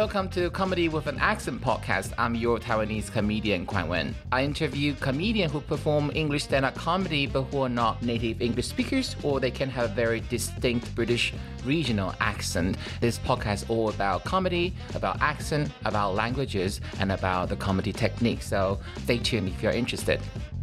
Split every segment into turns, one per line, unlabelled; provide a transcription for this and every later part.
welcome to Comedy with an Accent podcast. I'm your Taiwanese comedian, Quan Wen. I interview comedians who perform English stand-up comedy but who are not native English speakers, or they can have a very distinct British regional accent. This podcast is all about comedy, about accent, about languages, and about the comedy technique. So stay tuned if you're interested.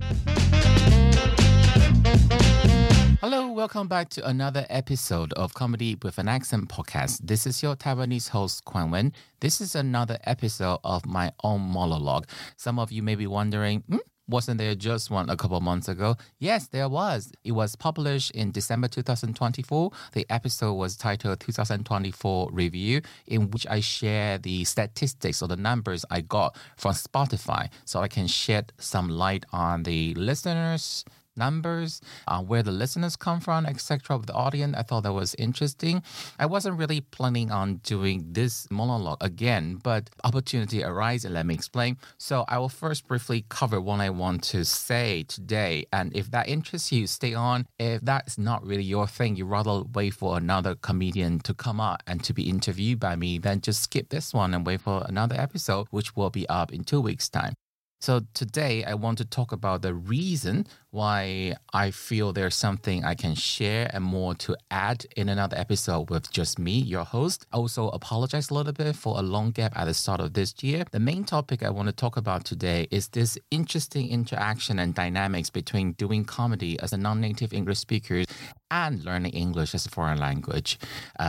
Hello, welcome back to another episode of Comedy with an Accent podcast. This is your Taiwanese host, Quan Wen. This is another episode of my own monologue. Some of you may be wondering, wasn't there just one a couple months ago? Yes, there was. It was published in December 2024. The episode was titled 2024 Review, in which I share the statistics or the numbers I got from Spotify so I can shed some light on the listeners' numbers, where the listeners come from, etc. with the audience. I thought that was interesting. I wasn't really planning on doing this monologue again, but opportunity arose and let me explain. So I will first briefly cover what I want to say today, and if that interests you, stay on. If that's not really your thing, you rather wait for another comedian to come up and to be interviewed by me, then just skip this one and wait for another episode, which will be up in 2 weeks' time. So today I want to talk about the reason why I feel there's something I can share and more to add in another episode with just me, your host. I also apologize a little bit for a long gap at the start of this year. The main topic I want to talk about today is this interesting interaction and dynamics between doing comedy as a non-native English speaker and learning English as a foreign language.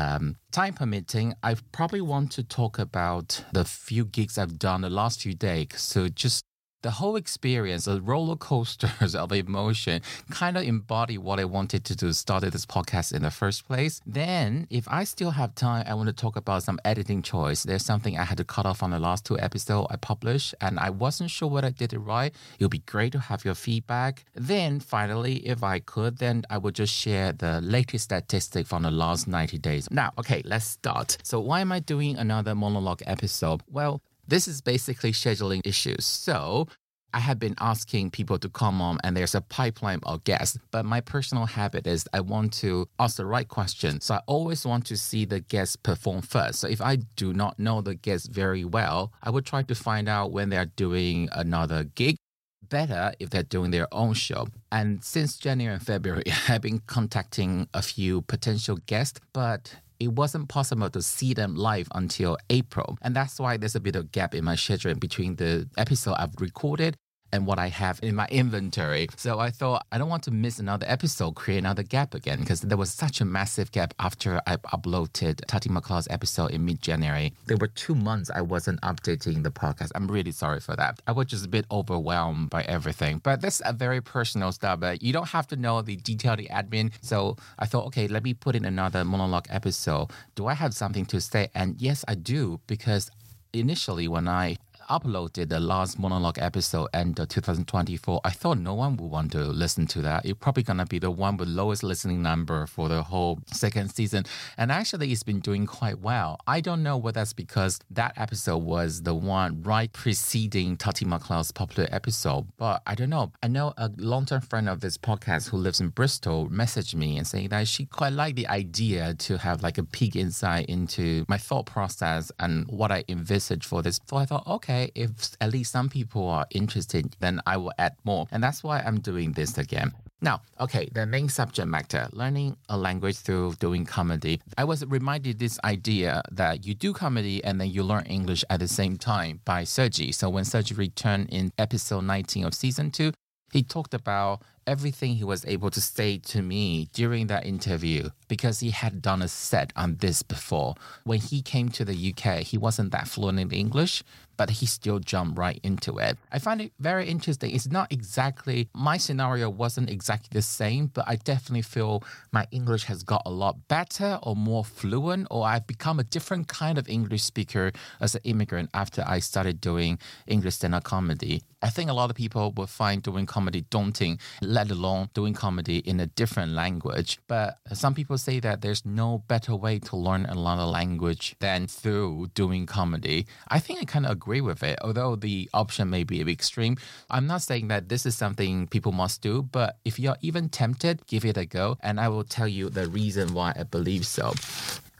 Time permitting, I probably want to talk about the few gigs I've done the last few days. So just the whole experience, the roller coasters of emotion, kind of embody what I wanted to do, started this podcast in the first place. Then, if I still have time, I want to talk about some editing choice. There's something I had to cut off on the last 2 episodes I published, and I wasn't sure whether I did it right. It would be great to have your feedback. Then, finally, if I could, then I would just share the latest statistic from the last 90 days. Now, okay, let's start. So why am I doing another monologue episode? Well, this is basically scheduling issues. So I have been asking people to come on and there's a pipeline of guests. But my personal habit is I want to ask the right question. So I always want to see the guests perform first. So if I do not know the guests very well, I would try to find out when they're doing another gig. Better if they're doing their own show. And since January and February, I've been contacting a few potential guests, but it wasn't possible to see them live until April. And that's why there's a bit of gap in my schedule between the episode I've recorded and what I have in my inventory. So I thought I don't want to miss another episode, create another gap again, because there was such a massive gap after I uploaded Tati McCloud's episode in mid-January. There were 2 months I wasn't updating the podcast. I'm really sorry for that. I was just a bit overwhelmed by everything. But that's a very personal stuff. But you don't have to know the detailed admin. So I thought, okay, let me put in another monologue episode. Do I have something to say? And yes, I do, because initially when I uploaded the last monologue episode end of 2024, I thought no one would want to listen to that. It's probably going to be the one with lowest listening number for the whole second season. And actually, it's been doing quite well. I don't know whether that's because that episode was the one right preceding Tati McCloud's popular episode, but I don't know. I know a long-term friend of this podcast who lives in Bristol messaged me and saying that she quite liked the idea to have like a peek insight into my thought process and what I envisaged for this. So I thought, okay, if at least some people are interested, then I will add more. And that's why I'm doing this again. Now, okay, the main subject matter, learning a language through doing comedy. I was reminded this idea that you do comedy and then you learn English at the same time by Sergi. So when Sergi returned in episode 19 of season 2, he talked about everything he was able to say to me during that interview because he had done a set on this before. When he came to the UK, he wasn't that fluent in English, but he still jumped right into it. I find it very interesting. It's not exactly, my scenario wasn't exactly the same, but I definitely feel my English has got a lot better or more fluent, or I've become a different kind of English speaker as an immigrant after I started doing English stand-up comedy. I think a lot of people will find doing comedy daunting, let alone doing comedy in a different language. But some people say that there's no better way to learn another language than through doing comedy. I think I kind of agree with it, although the option may be a bit extreme. I'm not saying that this is something people must do, but if you're even tempted, give it a go. And I will tell you the reason why I believe so.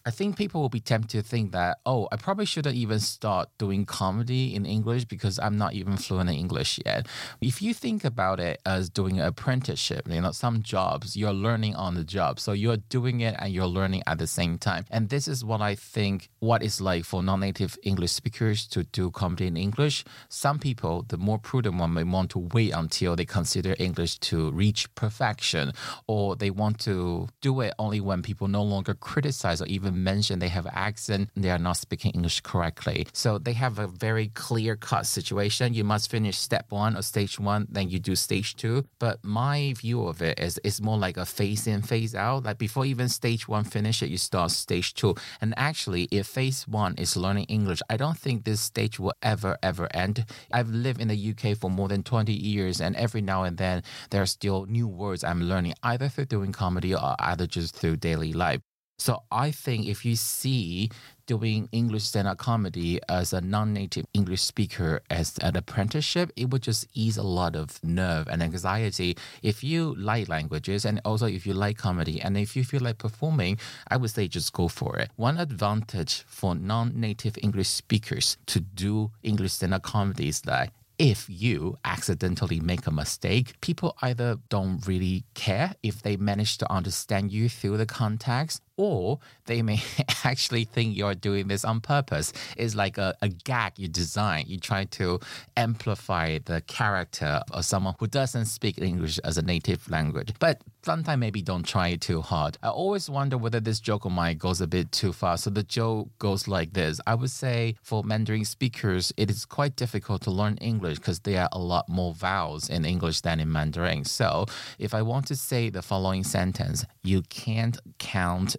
I think people will be tempted to think that, oh, I probably shouldn't even start doing comedy in English because I'm not even fluent in English yet. If you think about it as doing an apprenticeship, some jobs, you're learning on the job. So you're doing it and you're learning at the same time. And this is what I think what it's like for non-native English speakers to do comedy in English. Some people, the more prudent one, may want to wait until they consider English to reach perfection, or they want to do it only when people no longer criticize or even mention they have accent, they are not speaking English correctly. So they have a very clear-cut situation. You must finish step 1 or stage 1, then you do stage 2. But my view of it is it's more like a phase in, phase out. Like before even stage 1 finish it, you start stage 2. And actually, if phase 1 is learning English, I don't think this stage will ever end. I've lived in the UK for more than 20 years, and every now and then there are still new words I'm learning, either through doing comedy or either just through daily life. So I think if you see doing English stand-up comedy as a non-native English speaker as an apprenticeship, it would just ease a lot of nerve and anxiety. If you like languages and also if you like comedy and if you feel like performing, I would say just go for it. One advantage for non-native English speakers to do English stand-up comedy is that if you accidentally make a mistake, people either don't really care if they manage to understand you through the context, or they may actually think you're doing this on purpose. It's like a gag you design. You try to amplify the character of someone who doesn't speak English as a native language. But sometimes maybe don't try it too hard. I always wonder whether this joke of mine goes a bit too far. So the joke goes like this. I would say for Mandarin speakers, it is quite difficult to learn English because there are a lot more vowels in English than in Mandarin. So if I want to say the following sentence, you can't count,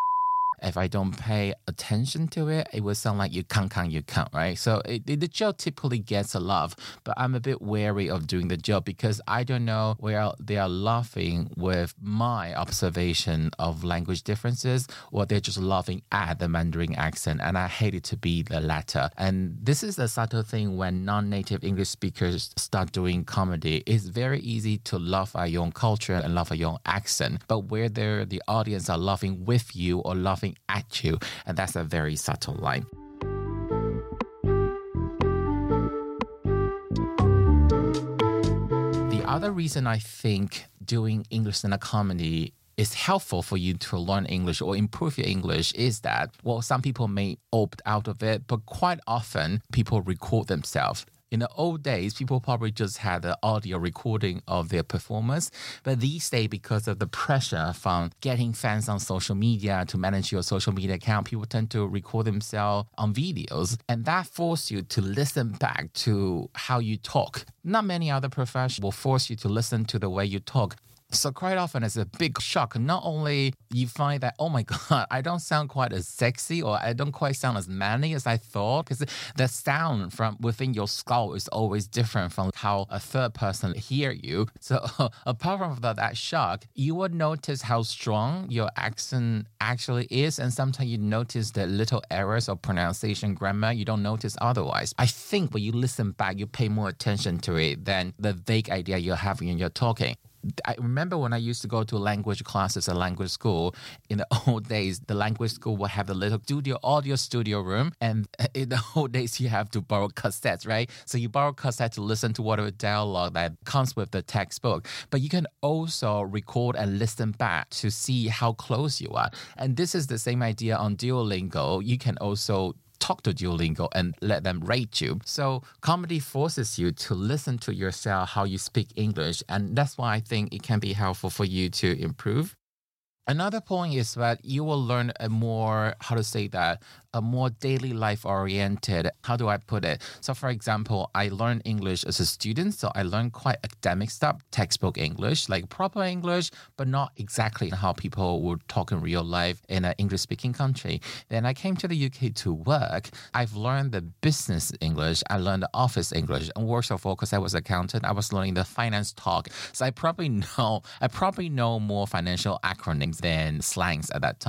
if I don't pay attention to it, it will sound like you can't, right? So the joke typically gets a laugh, but I'm a bit wary of doing the joke because I don't know where they are laughing with my observation of language differences, or they're just laughing at the Mandarin accent, and I hate it to be the latter. And this is a subtle thing when non-native English speakers start doing comedy. It's very easy to laugh at your own culture and laugh at your own accent, but whether the audience are laughing with you or laughing at you, and that's a very subtle line. The other reason I think doing English stand-up comedy is helpful for you to learn English or improve your English is that, well, some people may opt out of it, but quite often people record themselves. In the old days, people probably just had the audio recording of their performance. But these days, because of the pressure from getting fans on social media to manage your social media account, people tend to record themselves on videos. And that forces you to listen back to how you talk. Not many other professions will force you to listen to the way you talk. So quite often it's a big shock. Not only you find that, oh my God, I don't sound quite as sexy, or I don't quite sound as manly as I thought, because the sound from within your skull is always different from how a third person hear you. So apart from that shock, you would notice how strong your accent actually is. And sometimes you notice the little errors of pronunciation, grammar you don't notice otherwise. I think when you listen back, you pay more attention to it than the vague idea you're having when you're talking. I remember when I used to go to language classes at language school, in the old days, the language school would have the little audio studio room. And in the old days, you have to borrow cassettes, right? So you borrow cassette to listen to whatever dialogue that comes with the textbook. But you can also record and listen back to see how close you are. And this is the same idea on Duolingo. You can also talk to Duolingo and let them rate you. So comedy forces you to listen to yourself, how you speak English. And that's why I think it can be helpful for you to improve. Another point is that you will learn a more daily life oriented, how do I put it? So for example, I learned English as a student. So I learned quite academic stuff, textbook English, like proper English, but not exactly how people would talk in real life in an English speaking country. Then I came to the UK to work. I've learned the business English. I learned the office English. And worse of all, because I was an accountant, I was learning the finance talk. So I probably know more financial acronyms than slangs at that time.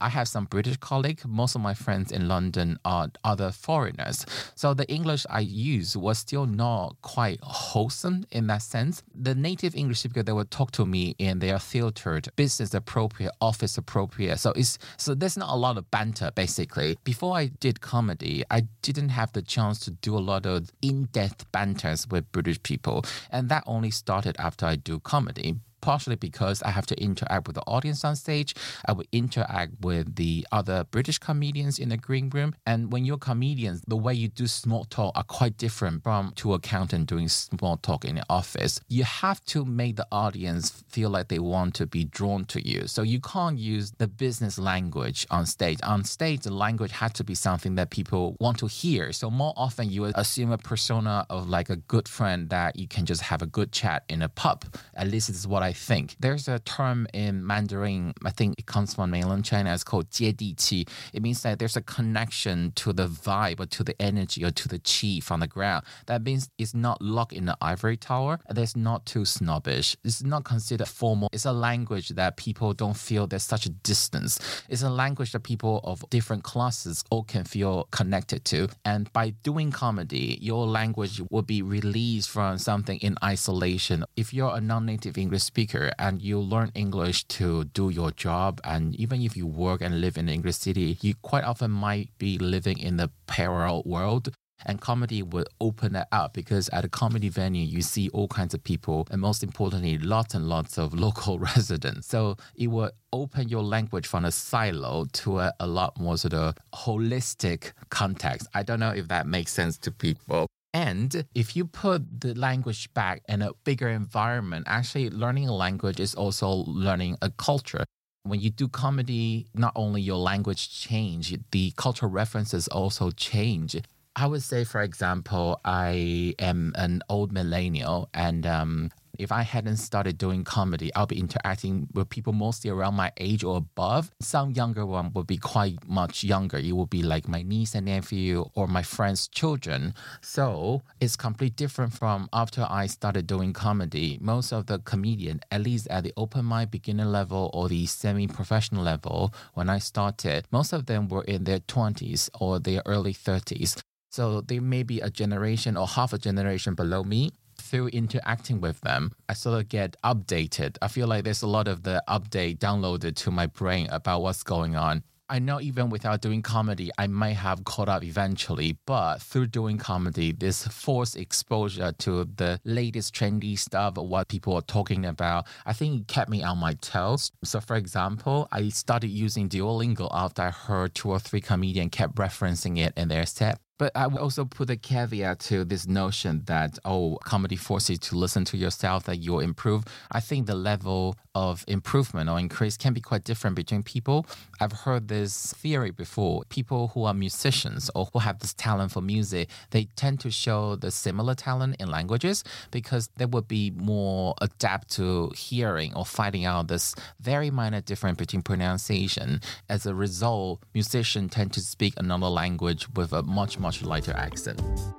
I have some British colleagues. Most of my friends in London are other foreigners. So the English I use was still not quite wholesome in that sense. The native English speaker, they would talk to me and they are filtered, business appropriate, office appropriate. So there's not a lot of banter, basically. Before I did comedy, I didn't have the chance to do a lot of in-depth banters with British people. And that only started after I do comedy. Partially because I have to interact with the audience on stage. I would interact with the other British comedians in the green room. And when you're comedians, the way you do small talk are quite different from two accountants doing small talk in the office. You have to make the audience feel like they want to be drawn to you. So you can't use the business language on stage. On stage, the language has to be something that people want to hear. So more often you would assume a persona of like a good friend that you can just have a good chat in a pub. At least this is what I think. There's a term in Mandarin, I think it comes from mainland China, it's called 接地气. It means that there's a connection to the vibe or to the energy or to the chi from the ground. That means it's not locked in the ivory tower. It's not too snobbish. It's not considered formal. It's a language that people don't feel there's such a distance. It's a language that people of different classes all can feel connected to. And by doing comedy, your language will be released from something in isolation. If you're a non-native English speaker and you learn English to do your job, and even if you work and live in the English city, you quite often might be living in the parallel world. And comedy would open that up because at a comedy venue, you see all kinds of people and most importantly, lots and lots of local residents. So it would open your language from a silo to a lot more sort of holistic context. I don't know if that makes sense to people. And if you put the language back in a bigger environment, actually learning a language is also learning a culture. When you do comedy, not only your language change, the cultural references also change. I would say, for example, I am an old millennial and if I hadn't started doing comedy, I'll be interacting with people mostly around my age or above. Some younger one would be quite much younger. It would be like my niece and nephew or my friends' children. So it's completely different from after I started doing comedy. Most of the comedians, at least at the open mic beginner level or the semi-professional level, when I started, most of them were in their 20s or their early 30s. So they may be a generation or half a generation below me. Through interacting with them, I sort of get updated. I feel like there's a lot of the update downloaded to my brain about what's going on. I know even without doing comedy, I might have caught up eventually, but through doing comedy, this forced exposure to the latest trendy stuff, what people are talking about, I think it kept me on my toes. So for example, I started using Duolingo after I heard 2 or 3 comedians kept referencing it in their set. But I would also put a caveat to this notion that, comedy forces you to listen to yourself, that you'll improve. I think the level of improvement or increase can be quite different between people. I've heard this theory before. People who are musicians or who have this talent for music, they tend to show the similar talent in languages because they would be more adapt to hearing or finding out this very minor difference between pronunciation. As a result, musicians tend to speak another language with a much lighter accent.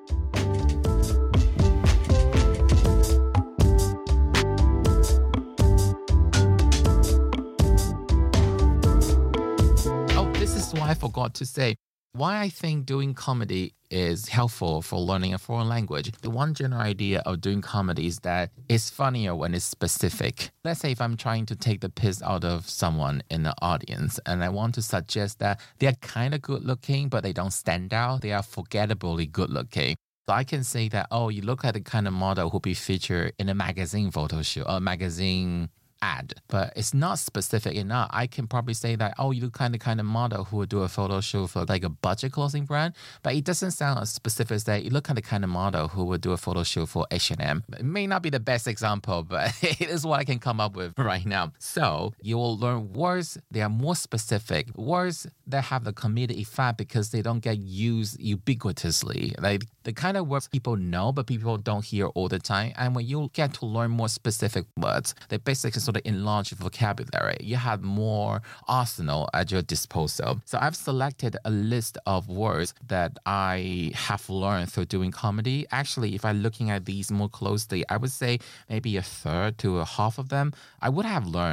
This is why I forgot to say why I think doing comedy is helpful for learning a foreign language. The one general idea of doing comedy is that it's funnier when it's specific. Let's say if I'm trying to take the piss out of someone in the audience and I want to suggest that they're kind of good looking, but they don't stand out. They are forgettably good looking. So I can say that, you look at the kind of model who'll be featured in a magazine photo shoot or magazine ad, but it's not specific enough. I can probably say that, you look kind of model who would do a photo shoot for like a budget clothing brand, but it doesn't sound as specific as that. You look at the kind of model who would do a photo shoot for H&M. It may not be the best example, but it is what I can come up with right now. So you will learn words that are more specific, words that have the comedic effect because they don't get used ubiquitously. Like the kind of words people know, but people don't hear all the time. And when you get to learn more specific words, they basically sort of enlarge your vocabulary. You have more arsenal at your disposal. So I've selected a list of words that I have learned through doing comedy. Actually, if I'm looking at these more closely, I would say maybe a third to a half of them I would have learned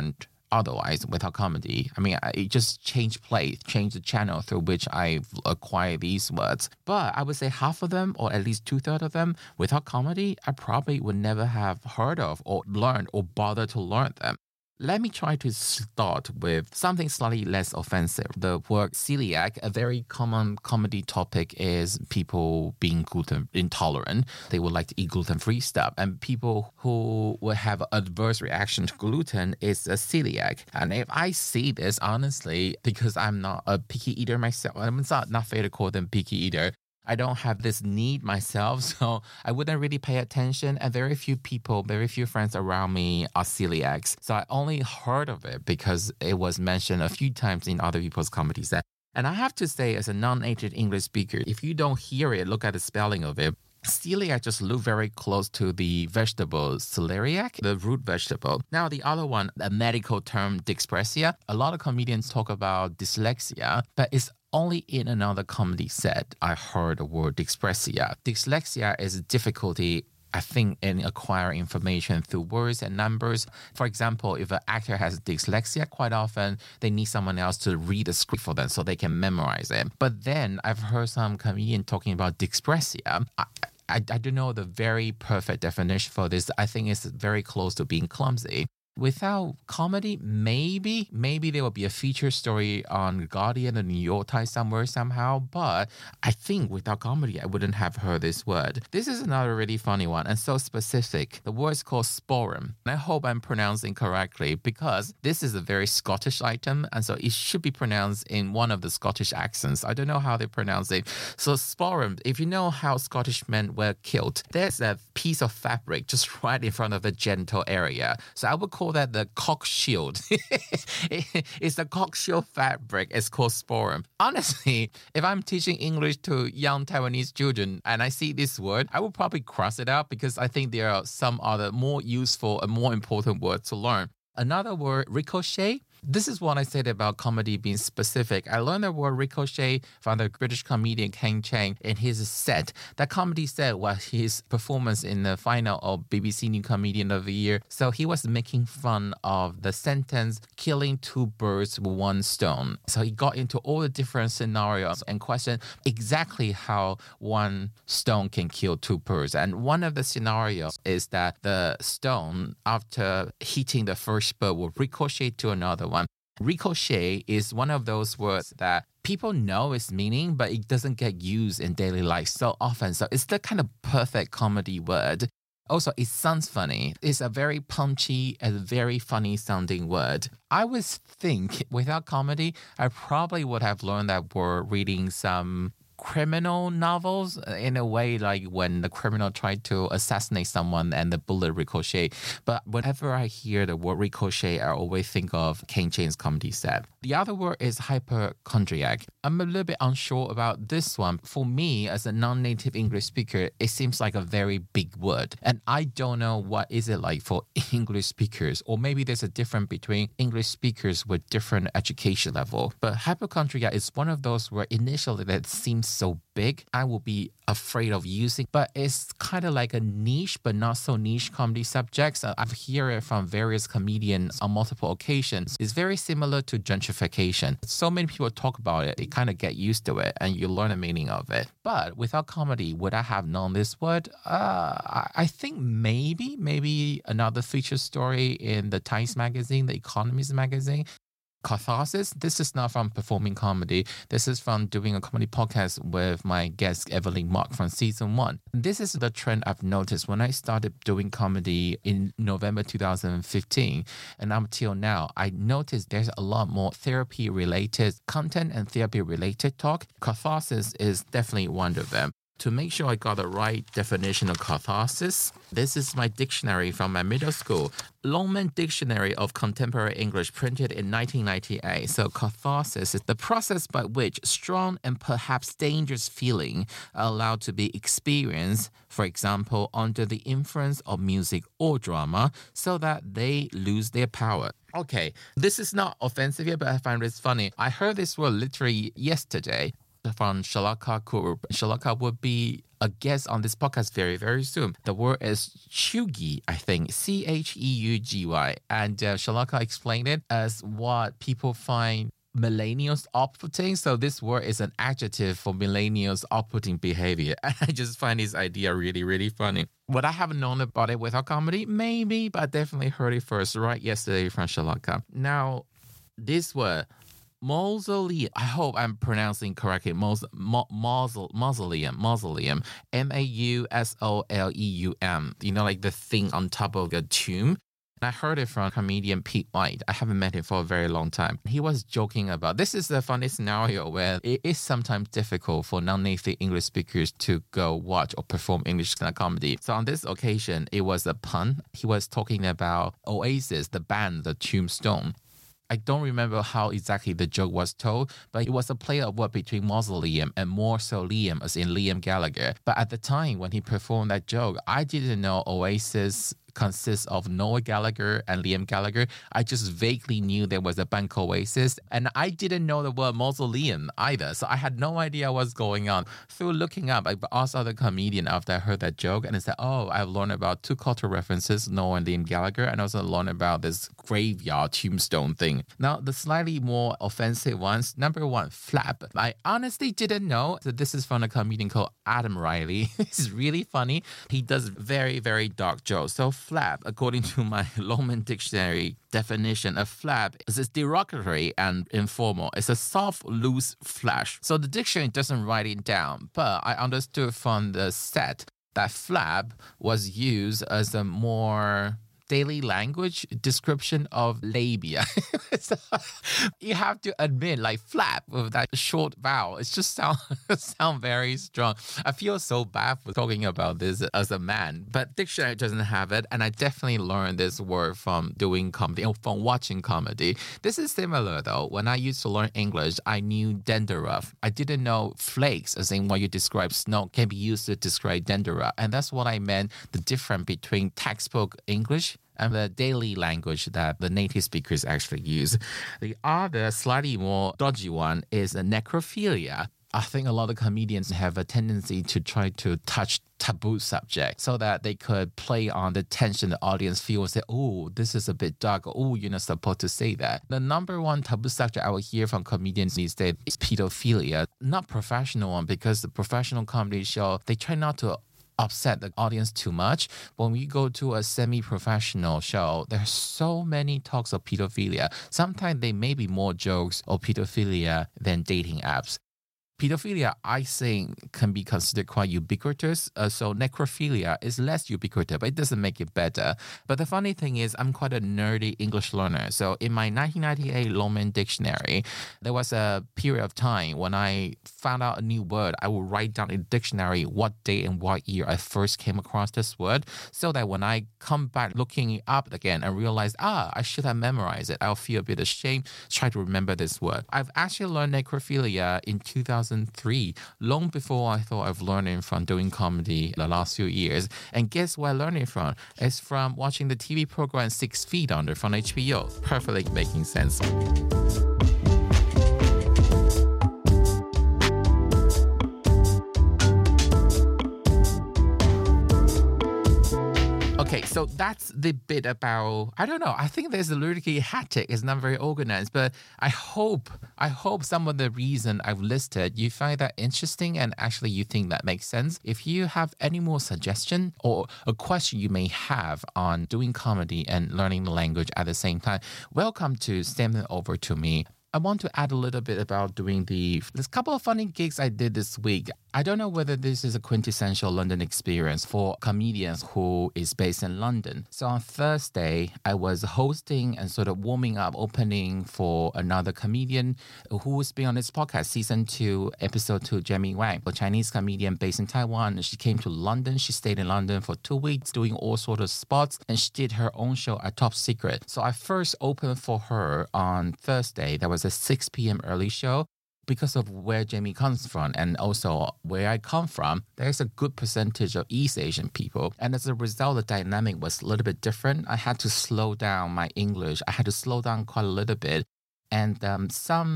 otherwise without comedy. I mean, it just changed place, changed the channel through which I've acquired these words. But I would say half of them, or at least 2/3 of them, without comedy, I probably would never have heard of or learned or bothered to learn them. Let me try to start with something slightly less offensive. The word celiac, a very common comedy topic, is people being gluten intolerant. They would like to eat gluten-free stuff. And people who will have an adverse reaction to gluten is a celiac. And if I see this, honestly, because I'm not a picky eater myself, it's not fair to call them picky eater. I don't have this need myself, so I wouldn't really pay attention. And very few people, very few friends around me are celiacs. So I only heard of it because it was mentioned a few times in other people's comedy set. And I have to say, as a non-native English speaker, if you don't hear it, look at the spelling of it. Celiac just look very close to the vegetable celeriac, the root vegetable. Now, the other one, the medical term dyspraxia. A lot of comedians talk about dyslexia, but it's only in another comedy set I heard the word dyspraxia. Dyslexia is a difficulty, I think, in acquiring information through words and numbers. For example, if an actor has dyslexia, quite often they need someone else to read the script for them so they can memorize it. But then I've heard some comedian talking about dyspraxia. I don't know the very perfect definition for this. I think it's very close to being clumsy. Without comedy, maybe there will be a feature story on Guardian or New York Times somewhere somehow, but I think without comedy, I wouldn't have heard this word. This is another really funny one and so specific. The word is called sporum. And I hope I'm pronouncing correctly because this is a very Scottish item, and so it should be pronounced in one of the Scottish accents. I don't know how they pronounce it. So sporum, if you know how Scottish men wear kilt, there's a piece of fabric just right in front of the genital area. So I would call that the cock shield. It's the cock shield fabric. It's called sporum. Honestly, if I'm teaching English to young Taiwanese children and I see this word, I will probably cross it out because I think there are some other more useful and more important words to learn. Another word, ricochet. This is what I said about comedy being specific. I learned the word ricochet from the British comedian Ken Chang in his set. That comedy set was his performance in the final of BBC New Comedian of the Year. So he was making fun of the sentence, killing two birds with one stone. So he got into all the different scenarios and questioned exactly how one stone can kill two birds. And one of the scenarios is that the stone, after hitting the first bird, will ricochet to another one. Ricochet is one of those words that people know its meaning, but it doesn't get used in daily life so often. So it's the kind of perfect comedy word. Also, it sounds funny. It's a very punchy and very funny sounding word. I would think without comedy, I probably would have learned that word reading some criminal novels in a way, like when the criminal tried to assassinate someone and the bullet ricochet. But whenever I hear the word ricochet, I always think of Ken Chang's comedy set. The other word is hypochondriac. I'm a little bit unsure about this one. For me, as a non-native English speaker, it seems like a very big word. And I don't know what is it like for English speakers, or maybe there's a difference between English speakers with different education level. But hypochondriac is one of those words initially that seems so big, I will be afraid of using, but it's kind of like a niche, but not so niche comedy subjects. I've heard it from various comedians on multiple occasions. It's very similar to gentrification. So many people talk about it, you kind of get used to it and you learn the meaning of it. But without comedy, would I have known this word? I think maybe another feature story in the Times magazine, the Economist magazine. Catharsis. This is not from performing comedy. This is from doing a comedy podcast with my guest Evelyn Mark from season 1. This is the trend I've noticed when I started doing comedy in November 2015 and up till now. I noticed there's a lot more therapy related content and therapy related talk. Catharsis is definitely one of them. To make sure I got the right definition of catharsis, this is my dictionary from my middle school. Longman Dictionary of Contemporary English, printed in 1998. So catharsis is the process by which strong and perhaps dangerous feeling are allowed to be experienced, for example, under the influence of music or drama, so that they lose their power. Okay, this is not offensive here, but I find this funny. I heard this word literally yesterday from Shalaka Group. Shalaka would be a guest on this podcast very, very soon. The word is cheugy, I think, Cheugy. And Shalaka explained it as what people find millennials off-putting. So this word is an adjective for millennials off-putting behavior. And I just find this idea really, really funny. Would I have known about it without comedy? Maybe, but I definitely heard it first right yesterday from Shalaka. Now, this word, mausoleum, I hope I'm pronouncing correctly, mausoleum, Mausoleum, you know, like the thing on top of a tomb. I heard it from comedian Pete White. I haven't met him for a very long time. He was joking about, this is a funny scenario where it is sometimes difficult for non-native English speakers to go watch or perform English comedy. So on this occasion, it was a pun. He was talking about Oasis, the band, the Tombstone. I don't remember how exactly the joke was told, but it was a play of word between mausoleum and mausoleum, as in Liam Gallagher. But at the time when he performed that joke, I didn't know Oasis consists of Noel Gallagher and Liam Gallagher. I just vaguely knew there was a band called Oasis, and I didn't know the word mausoleum either, so I had no idea what's going on. Through looking up, I asked other comedian after I heard that joke, and I said, oh, I've learned about two cultural references, Noel and Liam Gallagher, and also learned about this graveyard tombstone thing. Now, the slightly more offensive ones, number one, flap. I honestly didn't know that this is from a comedian called Adam Riley. It's really funny. He does very, very dark jokes. So flap, according to my Longman Dictionary definition, a flap is derogatory and informal. It's a soft, loose flash. So the dictionary doesn't write it down, but I understood from the set that flap was used as a more daily language description of labia. So you have to admit, like flap with that short vowel, it just sound very strong. I feel so bad for talking about this as a man, but dictionary doesn't have it, and I definitely learned this word from doing comedy, or from watching comedy. This is similar though. When I used to learn English, I knew danderuff. I didn't know flakes, as in what you describe snow, can be used to describe danderuff, and that's what I meant, the difference between textbook English and the daily language that the native speakers actually use. The other slightly more dodgy one is necrophilia. I think a lot of comedians have a tendency to try to touch taboo subject so that they could play on the tension the audience feels, say, oh, this is a bit dark, oh, you're not supposed to say that. The number one taboo subject I will hear from comedians these days is pedophilia. Not professional one, because the professional comedy show, they try not to upset the audience too much. When we go to a semi-professional show, there's so many talks of pedophilia. Sometimes they may be more jokes of pedophilia than dating apps. Pedophilia, I think, can be considered quite ubiquitous. So necrophilia is less ubiquitous, but it doesn't make it better. But the funny thing is, I'm quite a nerdy English learner. So in my 1998 Longman Dictionary, there was a period of time when I found out a new word, I would write down in the dictionary what day and what year I first came across this word, so that when I come back looking it up again and realize, I should have memorized it, I'll feel a bit ashamed, try to remember this word. I've actually learned necrophilia in 2003, long before I thought I've learned it from doing comedy the last few years. And guess where I learned it from? It's from watching the TV program 6 Feet Under from HBO. Perfectly making sense. Okay, so that's the bit about, I don't know, I think there's a lyrically hectic, it's not very organized, but I hope some of the reason I've listed, you find that interesting and actually you think that makes sense. If you have any more suggestion or a question you may have on doing comedy and learning the language at the same time, welcome to send them over to me. I want to add a little bit about doing there's a couple of funny gigs I did this week. I don't know whether this is a quintessential London experience for comedians who is based in London. So on Thursday, I was hosting and sort of warming up, opening for another comedian who has been on this podcast, season 2, episode 2, Jamie Wang, a Chinese comedian based in Taiwan. She came to London. She stayed in London for 2 weeks doing all sorts of spots, and she did her own show at Top Secret. So I first opened for her on Thursday. That was a 6 p.m. early show. Because of where Jamie comes from and also where I come from, there's a good percentage of East Asian people. And as a result, the dynamic was a little bit different. I had to slow down my English. I had to slow down quite a little bit. And some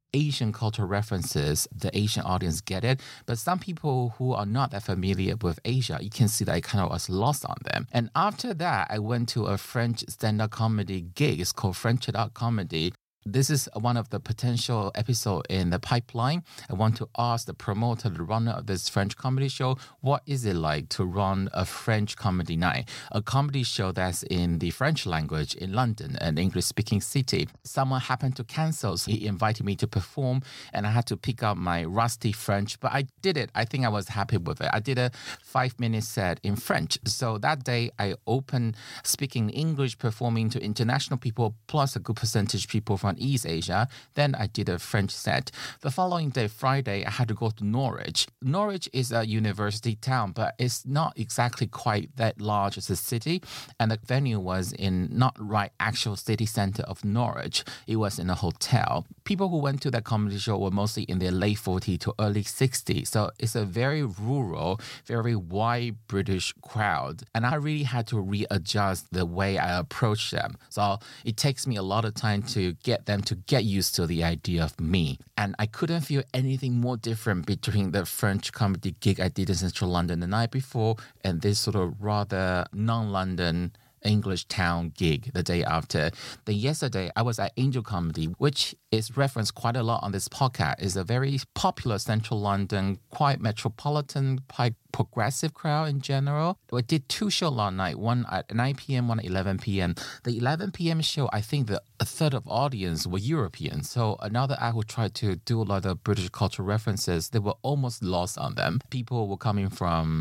Asian cultural references, the Asian audience get it. But some people who are not that familiar with Asia, you can see that I kind of was lost on them. And after that, I went to a French stand-up comedy gig. It's called French Art Comedy. This is one of the potential episodes in the pipeline. I want to ask the promoter, the runner of this French comedy show, what is it like to run a French comedy night? A comedy show that's in the French language in London, an English-speaking city. Someone happened to cancel, so he invited me to perform, and I had to pick up my rusty French, but I did it. I think I was happy with it. I did a 5-minute set in French. So that day, I opened speaking English, performing to international people, plus a good percentage of people from East Asia. Then I did a French set. The following day, Friday, I had to go to Norwich. Norwich is a university town, but it's not exactly quite that large as a city. And the venue was in not right actual city center of Norwich. It was in a hotel. People who went to that comedy show were mostly in their late 40s to early 60s. So it's a very rural, very white British crowd. And I really had to readjust the way I approach them. So it takes me a lot of time to get them to get used to the idea of me. And I couldn't feel anything more different between the French comedy gig I did in Central London the night before and this sort of rather non-London English town gig the day after. Then yesterday, I was at Angel Comedy, which is referenced quite a lot on this podcast. It's a very popular Central London, quite metropolitan, quite progressive crowd in general. We did 2 shows last night, one at 9 p.m., one at 11 p.m. The 11 p.m. show, I think a third of audience were European. So another act who tried to do a lot of British cultural references, they were almost lost on them. People were coming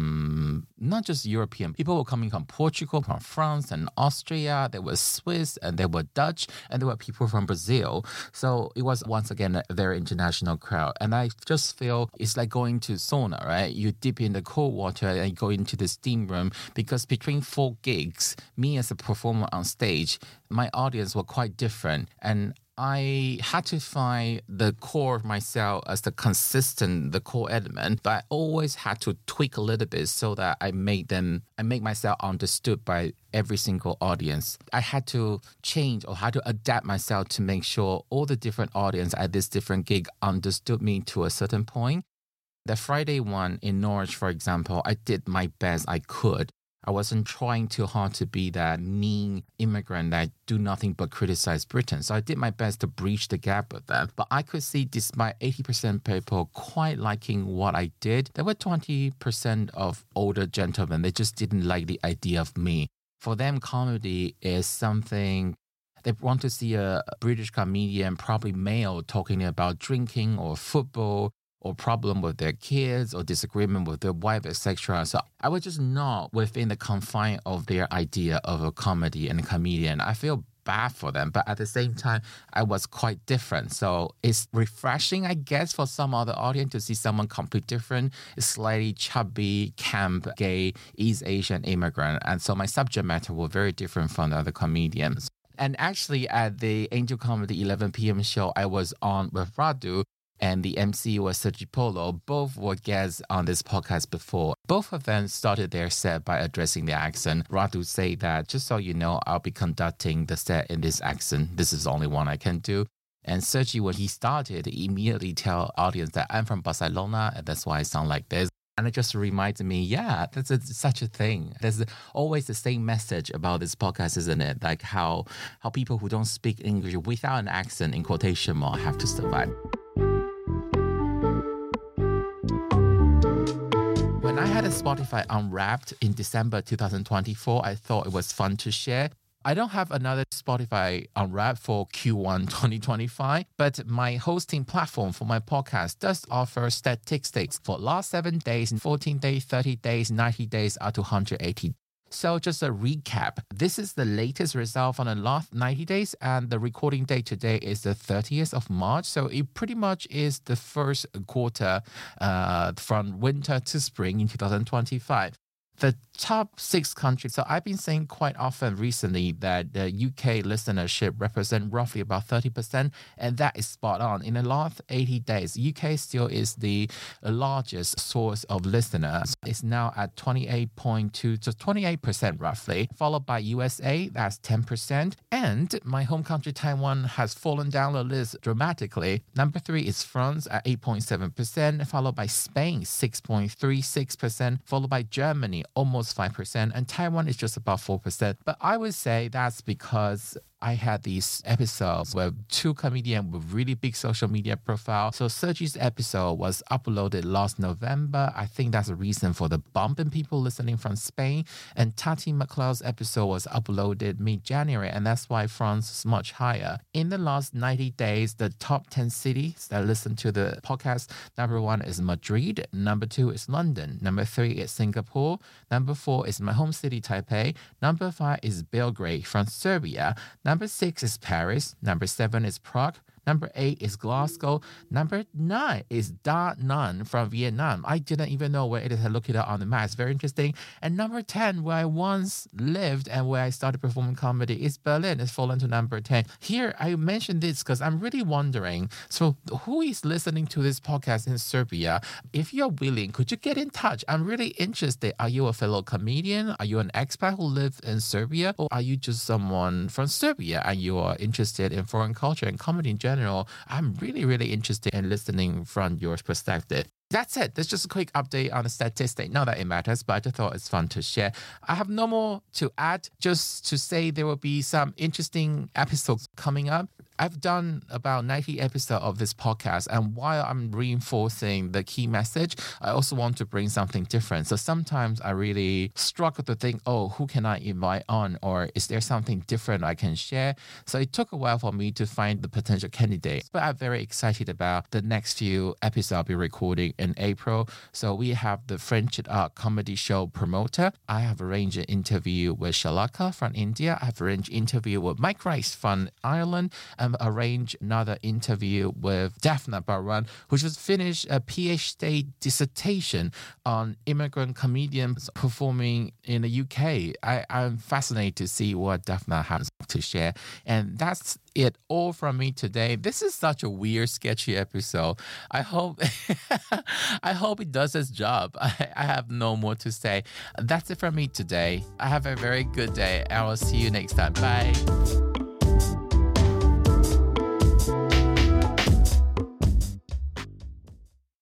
from not just European, people were coming from Portugal, from France and Austria. There were Swiss and there were Dutch and there were people from Brazil. So it was once again a very international crowd. And I just feel it's like going to sauna, right? You dip in the cold water and you go into the steam room because between 4 gigs, me as a performer on stage, my audience were quite different. And I had to find the core of myself as the core element, but I always had to tweak a little bit so that I make myself understood by every single audience. I had to change or had to adapt myself to make sure all the different audience at this different gig understood me to a certain point. The Friday one in Norwich, for example, I did my best I could. I wasn't trying too hard to be that mean immigrant that do nothing but criticize Britain. So I did my best to breach the gap with them. But I could see despite 80% people quite liking what I did, there were 20% of older gentlemen. They just didn't like the idea of me. For them, comedy is something they want to see a British comedian, probably male, talking about drinking or football or problem with their kids or disagreement with their wife, etc. So I was just not within the confine of their idea of a comedy and a comedian. I feel bad for them, but at the same time, I was quite different. So it's refreshing, I guess, for some other audience to see someone completely different, slightly chubby, camp, gay, East Asian immigrant. And so my subject matter were very different from the other comedians. And actually at the Angel Comedy 11 p.m. show, I was on with Radu, and the MC was Sergi Polo. Both were guests on this podcast before. Both of them started their set by addressing the accent. Radu said that, just so you know, I'll be conducting the set in this accent. This is the only one I can do. And Sergi, when he started, he immediately tell audience that I'm from Barcelona, and that's why I sound like this. And it just reminded me, yeah, such a thing. There's always the same message about this podcast, isn't it? Like how people who don't speak English without an accent, in quotation mark, have to survive. When I had a Spotify Unwrapped in December 2024, I thought it was fun to share. I don't have another Spotify Unwrapped for Q1 2025, but my hosting platform for my podcast does offer statistics for last 7 days, 14 days, 30 days, 90 days, up to 180. So just a recap. This is the latest result from the last 90 days, and the recording date today is the 30th of March. So it pretty much is the first quarter from winter to spring in 2025. the top 6 countries. So I've been saying quite often recently that the UK listenership represent roughly about 30%, and that is spot on. In the last 80 days, UK still is the largest source of listeners. It's now at 28.2 to 28% roughly, followed by USA, that's 10%. And my home country, Taiwan, has fallen down the list dramatically. Number 3 is France at 8.7%, followed by Spain, 6.36%, followed by Germany, almost 5%, and Taiwan is just about 4%. But I would say that's because I had these episodes where 2 comedians with really big social media profile. So Sergi's episode was uploaded last November. I think that's a reason for the bump in people listening from Spain. And Tati McLeod's episode was uploaded mid-January, and that's why France is much higher. In the last 90 days, the top 10 cities that listen to the podcast, number 1 is Madrid, number 2 is London, number 3 is Singapore, number 4 is my home city, Taipei, number 5 is Belgrade from Serbia, number 6 is Paris. Number 7 is Prague. Number 8 is Glasgow. Number 9 is Da Nang from Vietnam. I didn't even know where it is. I looked it up on the map. It's very interesting. And number 10, where I once lived and where I started performing comedy, is Berlin. It's fallen to number 10. Here, I mentioned this because I'm really wondering, so who is listening to this podcast in Serbia? If you're willing, could you get in touch? I'm really interested. Are you a fellow comedian? Are you an expat who lives in Serbia? Or are you just someone from Serbia and you are interested in foreign culture and comedy in general? I'm really, really interested in listening from your perspective. That's it. That's just a quick update on the statistic. Not that it matters, but I just thought it's fun to share. I have no more to add, just to say there will be some interesting episodes coming up. I've done about 90 episodes of this podcast, and while I'm reinforcing the key message, I also want to bring something different. So sometimes I really struggle to think, oh, who can I invite on? Or is there something different I can share? So it took a while for me to find the potential candidates. But I'm very excited about the next few episodes I'll be recording in April. So we have the French comedy show promoter. I have arranged an interview with Shalaka from India. I have arranged an interview with Mike Rice from Ireland. Arrange another interview with Daphna Baruan, who just finished a PhD dissertation on immigrant comedians performing in the UK. I'm fascinated to see what Daphna has to share. And that's it all from me today. This is such a weird, sketchy episode. I hope it does its job. I have no more to say. That's it from me today. I have a very good day. I will see you next time. Bye.